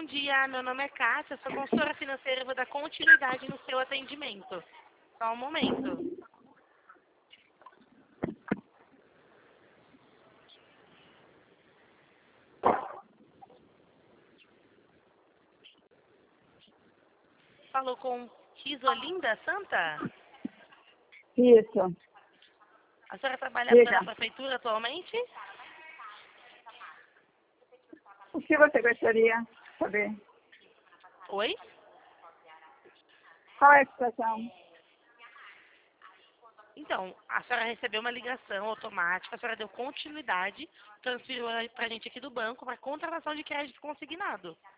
dia, meu nome é Cássia, sou consultora financeira e vou dar continuidade no seu atendimento. Só um momento. Falou com Isolinda Santa? Isso. A senhora trabalha Diga. pela prefeitura atualmente? O que você gostaria de saber? Oi? Qual é a situação? Então, a senhora recebeu uma ligação automática, a senhora deu continuidade, transferiu para a gente aqui do banco para contratação de crédito consignado.